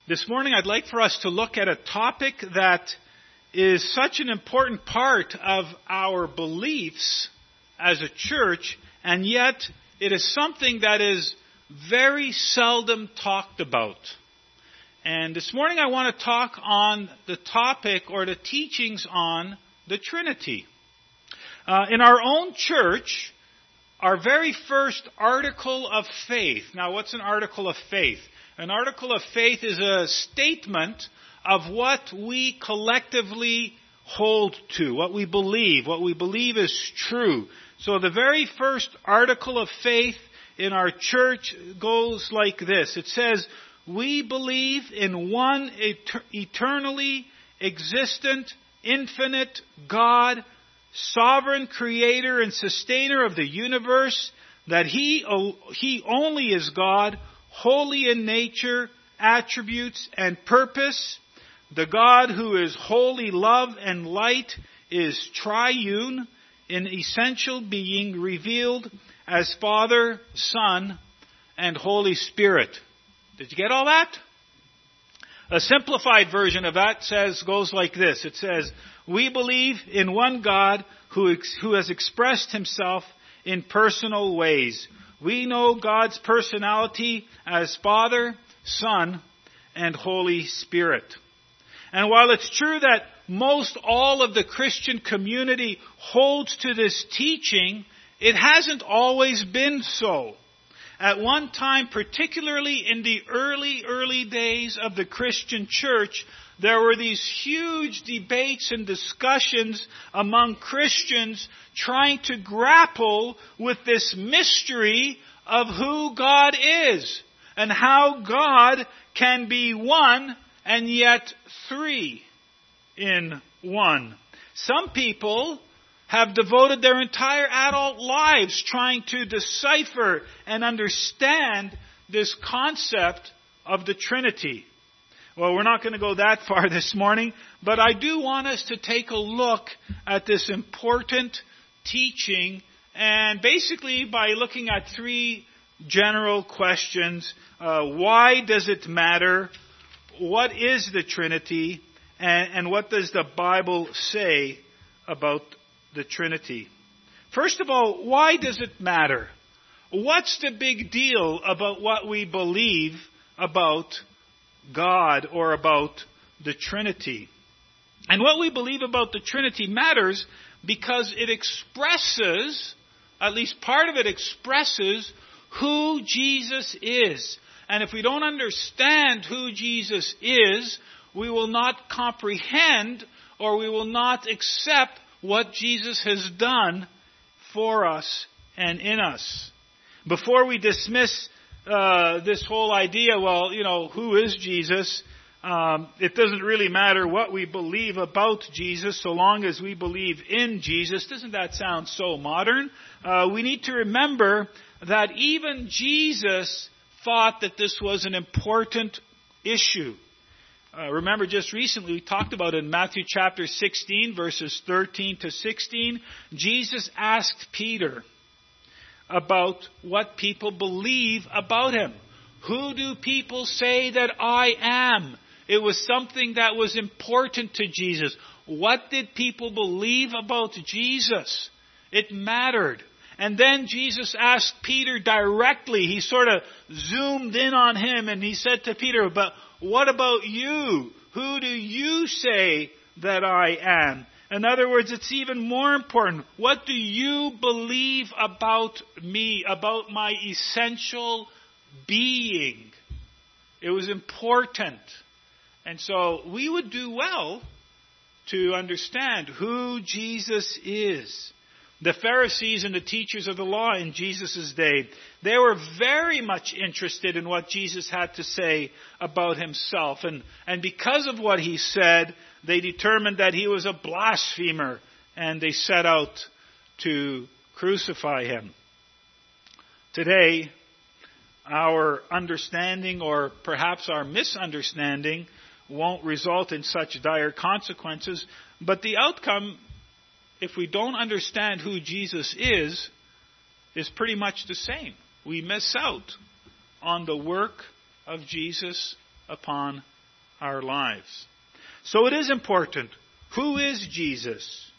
This morning I'd like for us to look at a topic that is such an important part of our beliefs as a church, and yet it is something that is very seldom talked about. And this morning I want to talk on the topic or the teachings on the Trinity. In our own church, our very first article of faith. Now, what's an article of faith? An article of faith is a statement of what we collectively hold to, what we believe is true. So the very first article of faith in our church goes like this. It says, we believe in one eternally existent, infinite God, sovereign creator and sustainer of the universe, that He only is God, holy in nature, attributes, and purpose. The God who is holy love and light is triune in essential being, revealed as Father, Son, and Holy Spirit. Did you get all that? A simplified version of that goes like this. It says, we believe in one God who has expressed Himself in personal ways. We know God's personality as Father, Son, and Holy Spirit. And while it's true that most all of the Christian community holds to this teaching, it hasn't always been so. At one time, particularly in the early days of the Christian church, there were these huge debates and discussions among Christians trying to grapple with this mystery of who God is and how God can be one and yet three in one. Some people have devoted their entire adult lives trying to decipher and understand this concept of the Trinity. Well, we're not going to go that far this morning, but I do want us to take a look at this important teaching, and basically by looking at three general questions. Why does it matter? What is the Trinity? And what does the Bible say about the Trinity? First of all, why does it matter? What's the big deal about what we believe about God or about the Trinity? And what we believe about the Trinity matters because it expresses, at least part of it expresses, who Jesus is. And if we don't understand who Jesus is, we will not comprehend or we will not accept what Jesus has done for us and in us. Before we dismiss this whole idea, who is Jesus? It doesn't really matter what we believe about Jesus so long as we believe in Jesus. Doesn't that sound so modern? We need to remember that even Jesus thought that this was an important issue. Remember just recently we talked about it in Matthew chapter 16 verses 13 to 16. Jesus asked Peter about what people believe about Him. Who do people say that I am? It was something that was important to Jesus. What did people believe about Jesus? It mattered. And then Jesus asked Peter directly. He sort of zoomed in on him and he said to Peter, but what about you? Who do you say that I am? In other words, it's even more important. What do you believe about me, about my essential being? It was important. And so we would do well to understand who Jesus is. The Pharisees and the teachers of the law in Jesus' day, they were very much interested in what Jesus had to say about Himself. And because of what He said, they determined that He was a blasphemer, and they set out to crucify Him. Today, our understanding, or perhaps our misunderstanding, won't result in such dire consequences, but the outcome, if we don't understand who Jesus is pretty much the same. We miss out on the work of Jesus upon our lives. So it is important. Who is Jesus?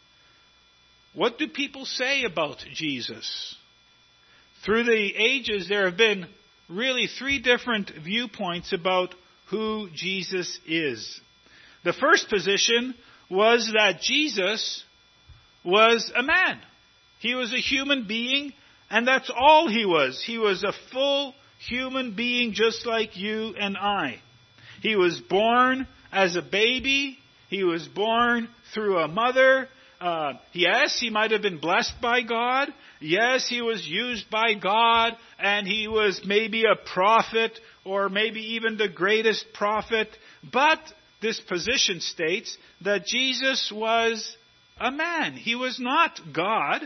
What do people say about Jesus? Through the ages, there have been really 3 different viewpoints about who Jesus is. The first position was that Jesus was a man. He was a human being, and that's all he was. He was a full human being just like you and I. He was born as a baby. He was born through a mother. Yes, he might have been blessed by God. Yes, he was used by God, and he was maybe a prophet, or maybe even the greatest prophet. But this position states that Jesus was a man. He was not God.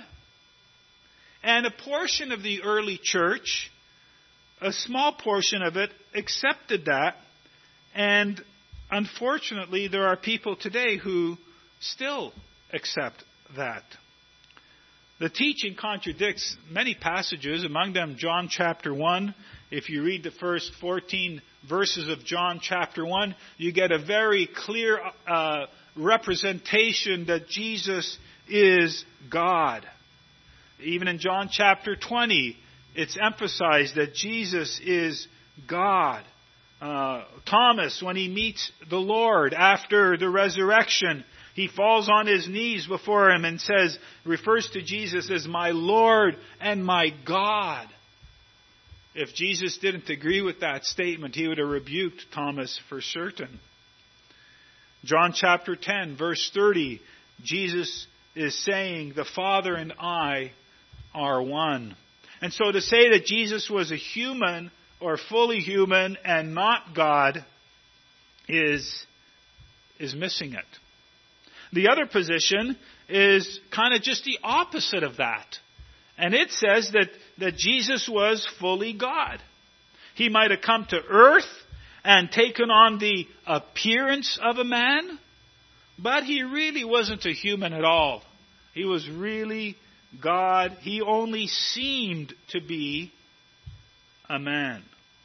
And a portion of the early church, a small portion of it, accepted that. And unfortunately, there are people today who still accept that. The teaching contradicts many passages, among them John chapter 1. If you read the first 14 verses of John chapter 1, you get a very clear representation that Jesus is God. Even in John chapter 20, it's emphasized that Jesus is God. Thomas, when he meets the Lord after the resurrection, he falls on his knees before him and refers to Jesus as my Lord and my God. If Jesus didn't agree with that statement, he would have rebuked Thomas for certain. John chapter 10, verse 30, Jesus is saying, the Father and I are one. And so to say that Jesus was a human or fully human and not God is missing it. The other position is kind of just the opposite of that. And it says that Jesus was fully God. He might have come to earth and taken on the appearance of a man, but he really wasn't a human at all. He was really God. He only seemed to be a man.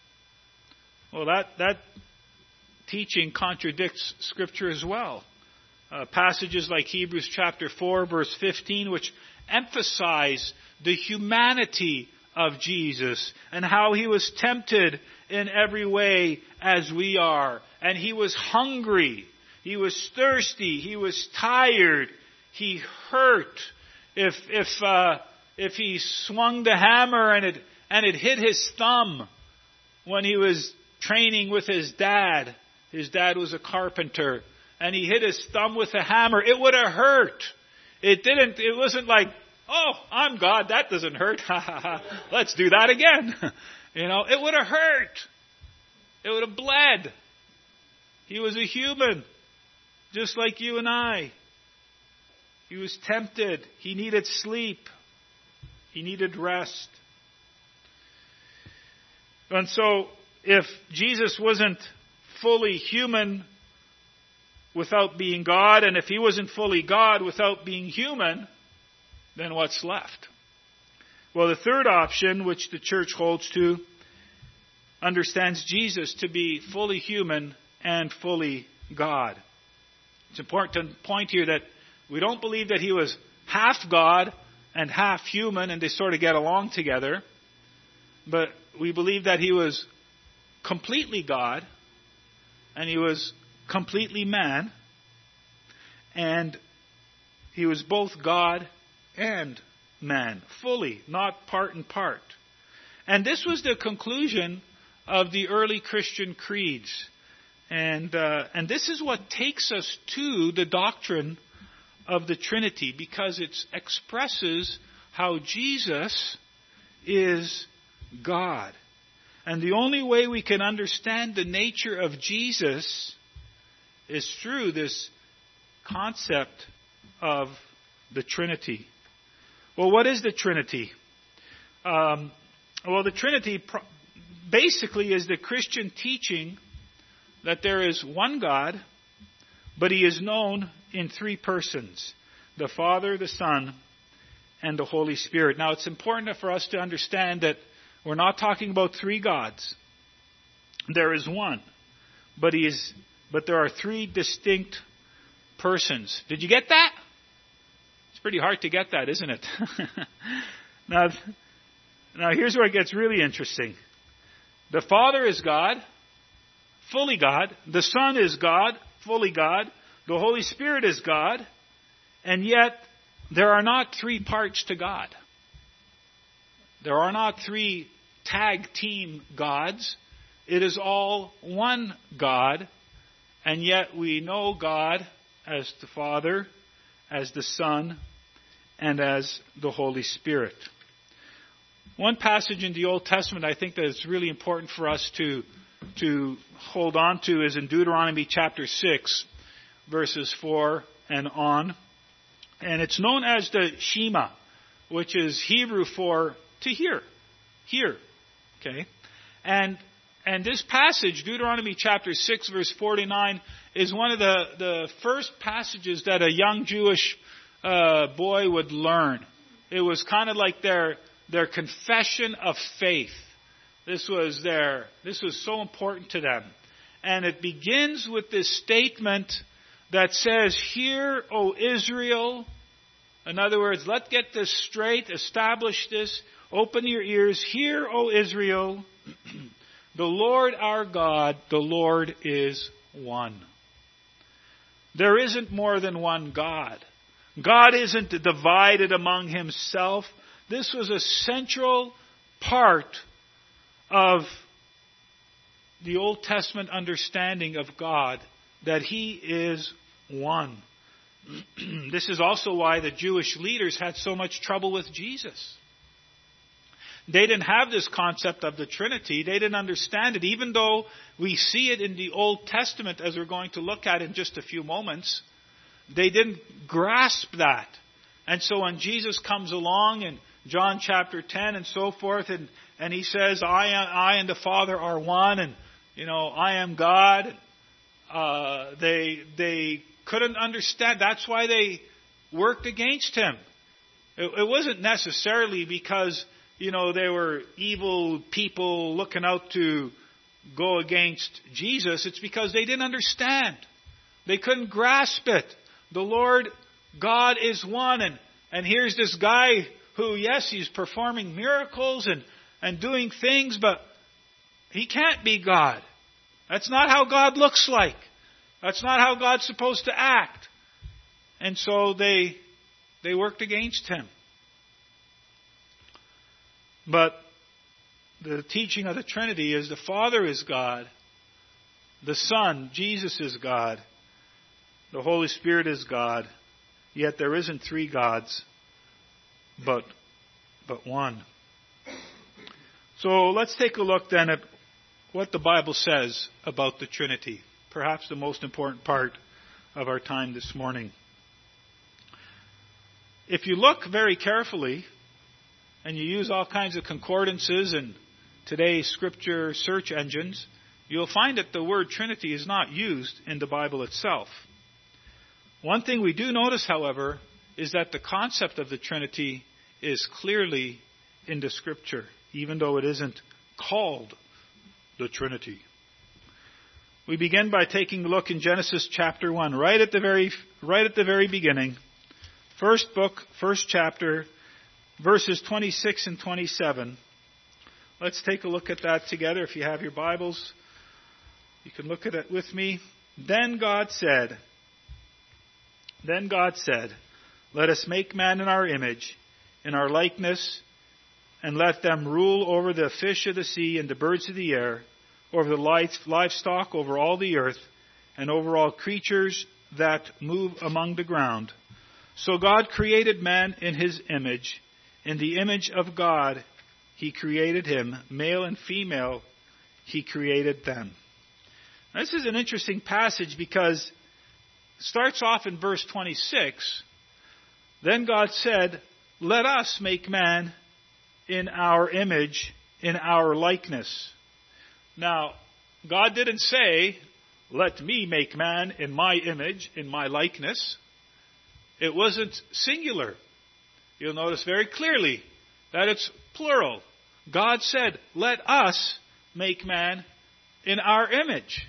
Well, that teaching contradicts Scripture as well. Passages like Hebrews chapter 4, verse 15, which emphasize the humanity of Jesus and how he was tempted in every way as we are. And he was hungry. He was thirsty. He was tired. He hurt. If he swung the hammer and it hit his thumb when he was training with his dad was a carpenter, and he hit his thumb with a hammer, it would have hurt. It wasn't like, oh, I'm God, that doesn't hurt. Let's do that again. It would have hurt. It would have bled. He was a human, just like you and I. He was tempted. He needed sleep. He needed rest. And so, if Jesus wasn't fully human without being God, and if he wasn't fully God without being human, then what's left? Well, the third option, which the church holds to, understands Jesus to be fully human and fully God. It's important to point here that we don't believe that he was half God and half human and they sort of get along together. But we believe that he was completely God and he was completely man. And he was both God and man, fully, not part and part. And this was the conclusion of the early Christian creeds. And this is what takes us to the doctrine of the Trinity, because it expresses how Jesus is God. And the only way we can understand the nature of Jesus is through this concept of the Trinity. Well, what is the Trinity? The Trinity basically is the Christian teaching that there is one God, but he is known in three persons: the Father, the Son, and the Holy Spirit. Now, it's important for us to understand that we're not talking about three gods. There is one. but there are three distinct persons. Did you get that? It's pretty hard to get that, isn't it? Now here's where it gets really interesting. The Father is God, fully God. The Son is God, fully God. The Holy Spirit is God. And yet, there are not three parts to God. There are not three tag team gods. It is all one God. And yet we know God as the Father, as the Son, and as the Holy Spirit. One passage in the Old Testament I think that is really important for us to hold on to is in Deuteronomy chapter 6, verses 4 and on. And it's known as the Shema, which is Hebrew for to hear. Hear. Okay? And this passage, Deuteronomy chapter 6, verse 49, is one of the first passages that a young Jewish boy would learn. It was kind of like their confession of faith. This was so important to them. And it begins with this statement that says, "Hear, O Israel." In other words, let's get this straight, establish this, open your ears. "Hear, O Israel, the Lord our God, the Lord is one." There isn't more than one God. God isn't divided among himself. This was a central part of the Old Testament understanding of God, that he is one. This is also why the Jewish leaders had so much trouble with Jesus. They didn't have this concept of the Trinity. They didn't understand it, even though we see it in the Old Testament, as we're going to look at in just a few moments. They didn't grasp that. And so when Jesus comes along in John chapter 10 and so forth, and he says, I and the Father are one, and I am God, they couldn't understand. That's why they worked against him. It wasn't necessarily because they were evil people looking out to go against Jesus. It's because they didn't understand. They couldn't grasp it. The Lord God is one, and here's this guy who, yes, he's performing miracles and doing things, but he can't be God. That's not how God looks like. That's not how God's supposed to act. And so they worked against him. But the teaching of the Trinity is the Father is God, the Son, Jesus, is God, the Holy Spirit is God, yet there isn't three gods, but one. So let's take a look then at what the Bible says about the Trinity, perhaps the most important part of our time this morning. If you look very carefully, and you use all kinds of concordances and today's scripture search engines, you'll find that the word Trinity is not used in the Bible itself. One thing we do notice, however, is that the concept of the Trinity is clearly in the scripture, even though it isn't called the Trinity. We begin by taking a look in Genesis chapter 1, right at the very beginning. First book, first chapter, verses 26 and 27. Let's take a look at that together. If you have your Bibles, you can look at it with me. Then God said, "Let us make man in our image, in our likeness, and let them rule over the fish of the sea and the birds of the air, over the livestock, over all the earth, and over all creatures that move among the ground." So God created man in his image. In the image of God, he created him. Male and female, he created them. Now, this is an interesting passage because it starts off in verse 26. Then God said, "Let us make man in our image, in our likeness." Now, God didn't say, "Let me make man in my image, in my likeness." It wasn't singular. You'll notice very clearly that it's plural. God said, "Let us make man in our image,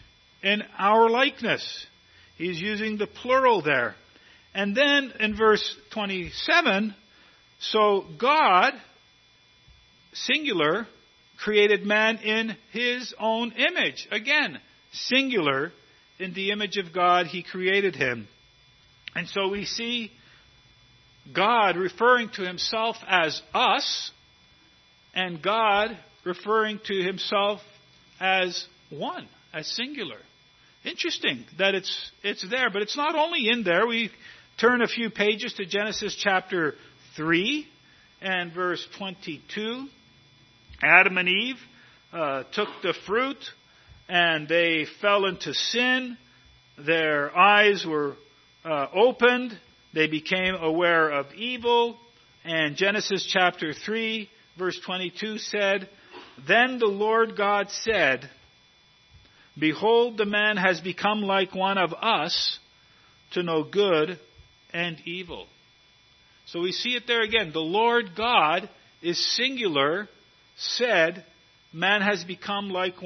in our likeness. He's using the plural there. And then in verse 27, so God, singular, created man in his own image. Again, singular, in the image of God, he created him. And so we see God referring to himself as us, and God referring to himself as one, as singular. Interesting that it's there, but it's not only in there. We turn a few pages to Genesis chapter 3 and verse 22. Adam and Eve took the fruit and they fell into sin. Their eyes were opened. They became aware of evil. And Genesis chapter 3 verse 22 said, "Then the Lord God said, Behold, the man has become like one of us to know good and evil." So we see it there again. The Lord God is singular, said, man has become like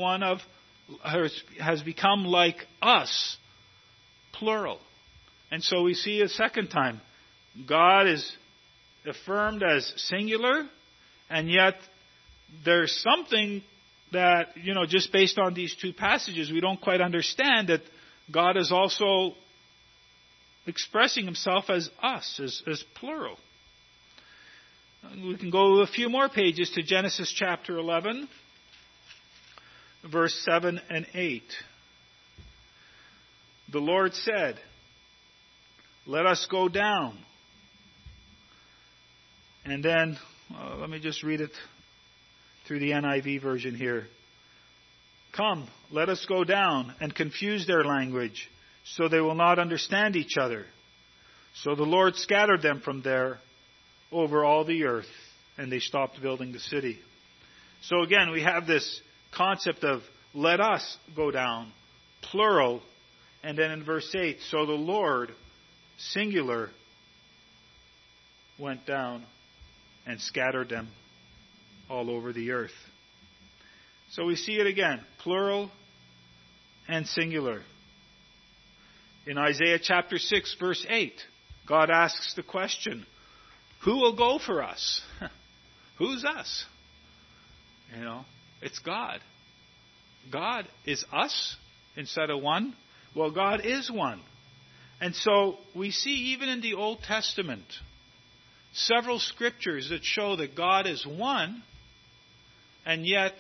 us, plural. And so we see a second time, God is affirmed as singular, and yet there's something that, just based on these two passages, we don't quite understand, that God is also expressing himself as us, as plural. We can go a few more pages to Genesis chapter 11, verse 7 and 8. The Lord said, "Let us go down." And then, let me just read it through the NIV version here. "Come, let us go down and confuse their language, so they will not understand each other." So the Lord scattered them from there over all the earth, and they stopped building the city. So again, we have this concept of let us go down, plural, and then in verse 8, so the Lord, singular, went down and scattered them all over the earth. So we see it again, plural and singular. In Isaiah chapter 6, verse 8, God asks the question, who will go for us? Who's us? It's God. God is us instead of one. Well, God is one. And so we see even in the Old Testament several scriptures that show that God is one, and yet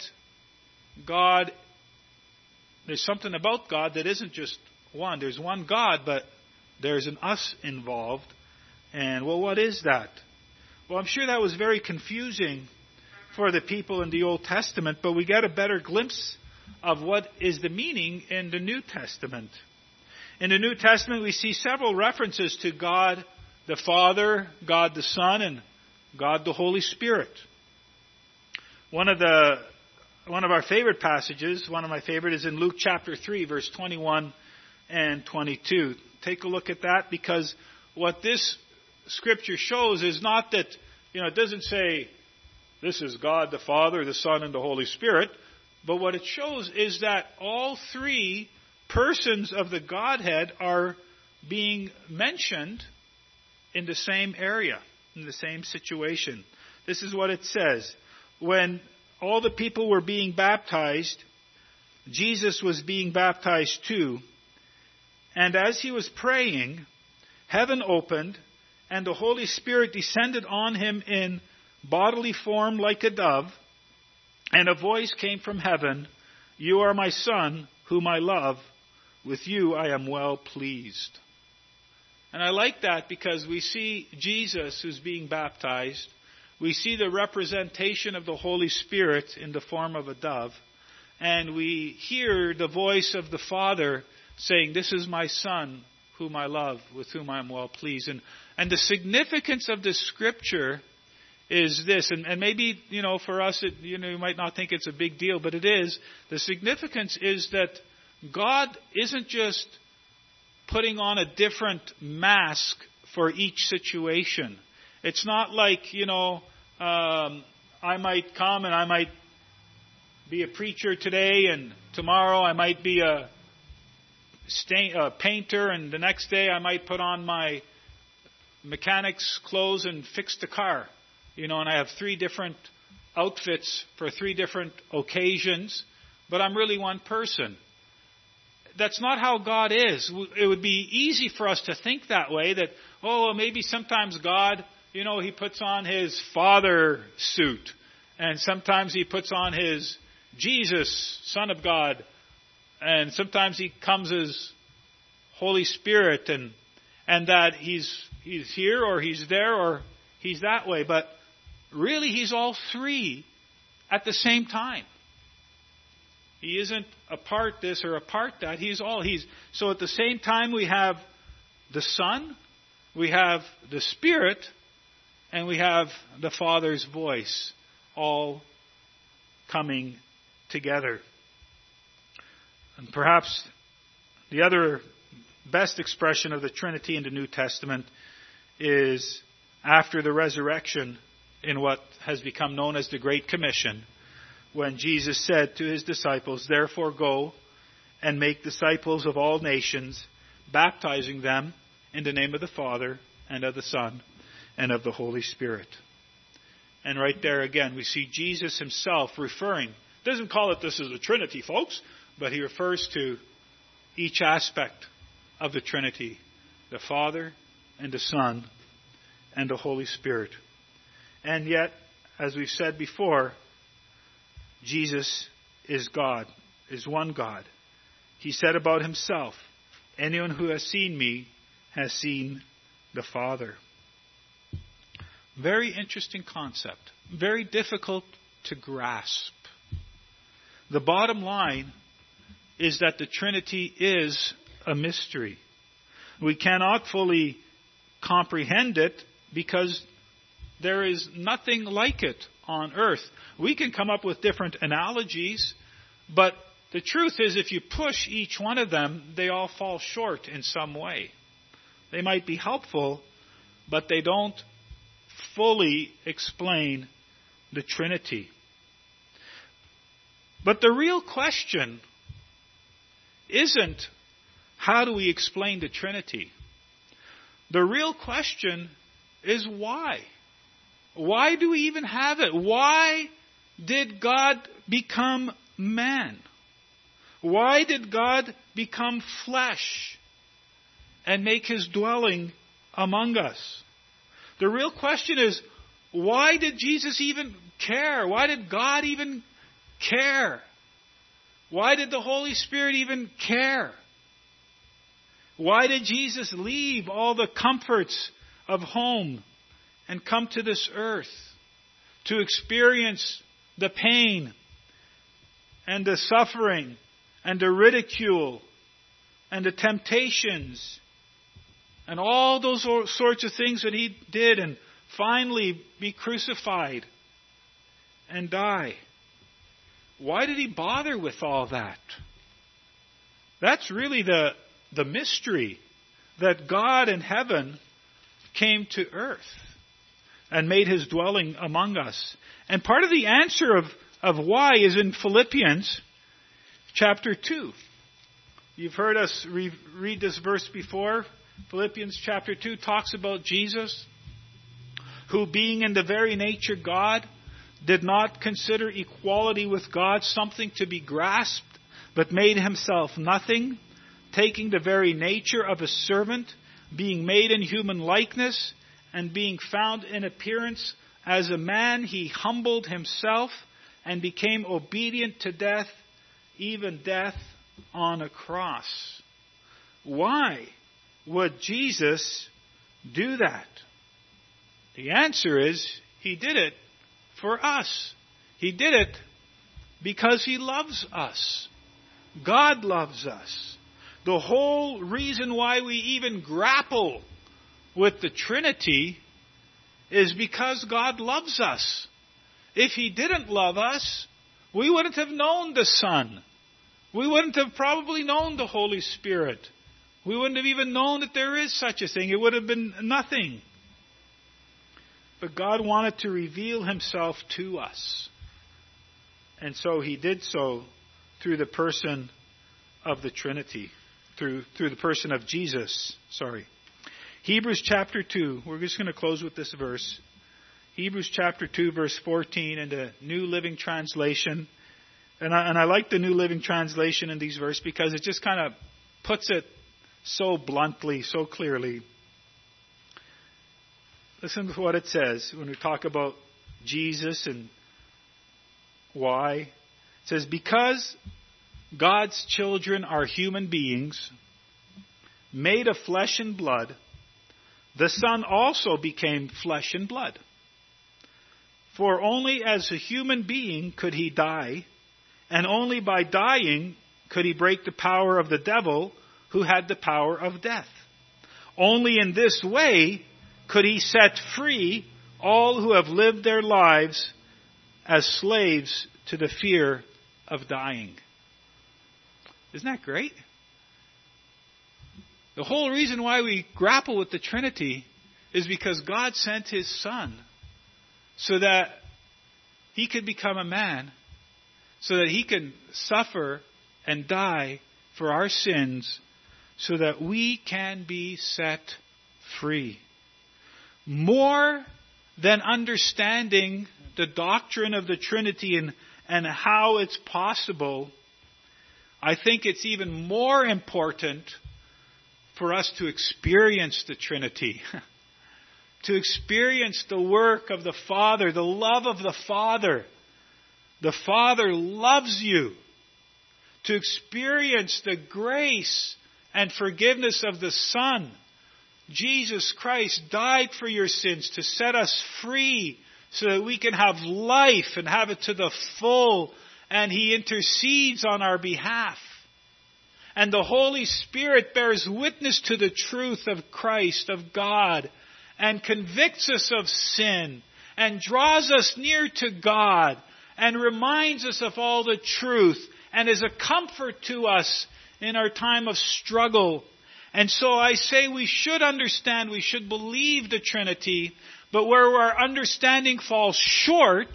there's something about God that isn't just one. There's one God, but there's an us involved. And, what is that? Well, I'm sure that was very confusing for the people in the Old Testament, but we get a better glimpse of what is the meaning in the New Testament. In the New Testament, we see several references to God the Father, God the Son, and God the Holy Spirit. One of our favorite passages, one of my favorite, is in Luke chapter 3, verse 21 and 22. Take a look at that, because what this scripture shows is not that, it doesn't say this is God the Father, the Son, and the Holy Spirit, but what it shows is that all three persons of the Godhead are being mentioned in the same area, in the same situation. This is what it says. When all the people were being baptized, Jesus was being baptized too. And as he was praying, heaven opened, and the Holy Spirit descended on him in bodily form like a dove, and a voice came from heaven, "You are my Son, whom I love. With you I am well pleased." And I like that because we see Jesus who's being baptized. We see the representation of the Holy Spirit in the form of a dove. And we hear the voice of the Father saying, "This is my Son, whom I love, with whom I am well pleased." And the significance of this scripture is this, and maybe, for us, you might not think it's a big deal, but it is. The significance is that God isn't just putting on a different mask for each situation. It's not like, I might come and I might be a preacher today, and tomorrow I might be a painter, and the next day I might put on my mechanic's clothes and fix the car. And I have 3 different outfits for 3 different occasions, but I'm really one person. That's not how God is. It would be easy for us to think that way, that, maybe sometimes God, He puts on His Father suit, and sometimes He puts on His Jesus, Son of God, and sometimes He comes as Holy Spirit, and that He's here, or He's there, or He's that way. But really, He's all 3 at the same time. He isn't a part this or a part that. So at the same time we have the Son, we have the Spirit, and we have the Father's voice all coming together. And perhaps the other best expression of the Trinity in the New Testament is after the resurrection in what has become known as the Great Commission, when Jesus said to His disciples, "Therefore go and make disciples of all nations, baptizing them in the name of the Father and of the Son and of the Holy Spirit." And right there again, we see Jesus Himself referring, doesn't call it this is the Trinity, folks, but He refers to each aspect of the Trinity, the Father and the Son and the Holy Spirit. And yet, as we've said before, Jesus is God, is one God. He said about Himself, "Anyone who has seen me has seen the Father." Very interesting concept. Very difficult to grasp. The bottom line is that the Trinity is a mystery. We cannot fully comprehend it because there is nothing like it on earth. We can come up with different analogies, but the truth is if you push each one of them, they all fall short in some way. They might be helpful, but they don't fully explain the Trinity. But the real question isn't how do we explain the Trinity? The real question is why? Why do we even have it? Why did God become man? Why did God become flesh and make His dwelling among us? The real question is, why did Jesus even care? Why did God even care? Why did the Holy Spirit even care? Why did Jesus leave all the comforts of home and come to this earth to experience the pain and the suffering and the ridicule and the temptations and all those sorts of things that He did, and finally be crucified and die? Why did He bother with all that? That's really the mystery, that God in heaven came to earth and made His dwelling among us. And part of the answer of why is in Philippians chapter 2. You've heard us read this verse before. Philippians chapter 2 talks about Jesus, who being in the very nature God, did not consider equality with God something to be grasped, but made Himself nothing, taking the very nature of a servant, being made in human likeness, and being found in appearance as a man, He humbled Himself and became obedient to death, even death on a cross. Why would Jesus do that? The answer is, He did it for us. He did it because He loves us. God loves us. The whole reason why we even grapple with the Trinity is because God loves us. If He didn't love us, we wouldn't have known the Son. We wouldn't have probably known the Holy Spirit. We wouldn't have even known that there is such a thing. It would have been nothing. But God wanted to reveal Himself to us. And so He did so through the person of the Trinity. through the person of Jesus. Hebrews chapter 2. We're just going to close with this verse. Hebrews chapter 2, verse 14 in the New Living Translation. And I like the New Living Translation in these verses because it just kind of puts it so bluntly, so clearly. Listen to what it says when we talk about Jesus and why. It says, because God's children are human beings, made of flesh and blood, the Son also became flesh and blood. For only as a human being could he die, and only by dying could he break the power of the devil, who had the power of death. Only in this way could he set free all who have lived their lives as slaves to the fear of dying. Isn't that great? The whole reason why we grapple with the Trinity is because God sent His Son so that He could become a man, so that He can suffer and die for our sins, so that we can be set free. More than understanding the doctrine of the Trinity and how it's possible, I think it's even more important for us to experience the Trinity. To experience the work of the Father, the love of the Father. The Father loves you. To experience the grace and forgiveness of the Son. Jesus Christ died for your sins to set us free so that we can have life and have it to the full. And He intercedes on our behalf. And the Holy Spirit bears witness to the truth of Christ, of God, and convicts us of sin, and draws us near to God, and reminds us of all the truth, and is a comfort to us in our time of struggle. And so I say we should understand, we should believe the Trinity, but where our understanding falls short,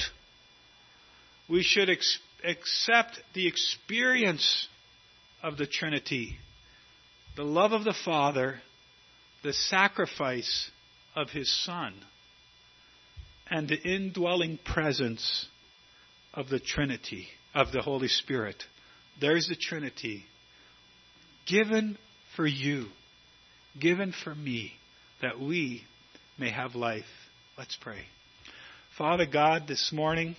we should accept the experience of the Trinity, the love of the Father, the sacrifice of His Son, and the indwelling presence of the Trinity, of the Holy Spirit. There's the Trinity, given for you, given for me, that we may have life. Let's pray. Father God, this morning,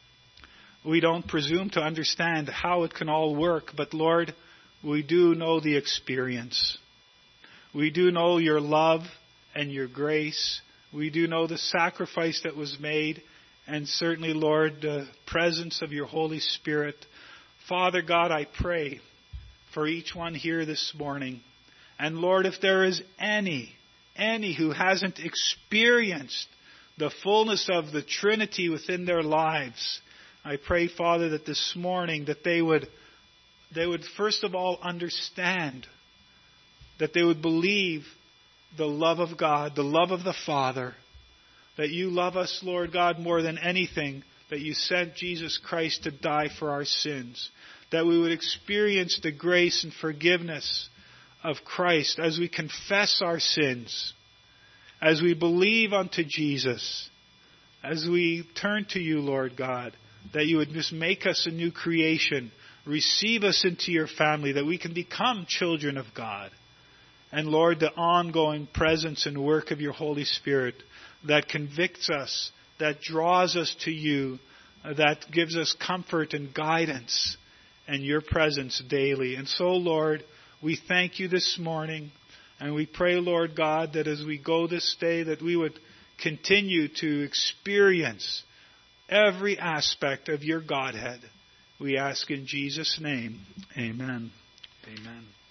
we don't presume to understand how it can all work, but Lord, we do know the experience. We do know your love and your grace. We do know the sacrifice that was made, and certainly, Lord, the presence of your Holy Spirit. Father God, I pray for each one here this morning. And Lord, if there is any who hasn't experienced the fullness of the Trinity within their lives, I pray, Father, that this morning that they would first of all understand, that they would believe the love of God, the love of the Father, that you love us, Lord God, more than anything, that you sent Jesus Christ to die for our sins, that we would experience the grace and forgiveness of Christ as we confess our sins, as we believe unto Jesus, as we turn to you, Lord God, that you would just make us a new creation, receive us into your family, that we can become children of God. And Lord, the ongoing presence and work of your Holy Spirit that convicts us, that draws us to you, that gives us comfort and guidance and your presence daily. And so, Lord, we thank you this morning, and we pray, Lord God, that as we go this day, that we would continue to experience every aspect of your Godhead. We ask in Jesus' name. Amen. Amen.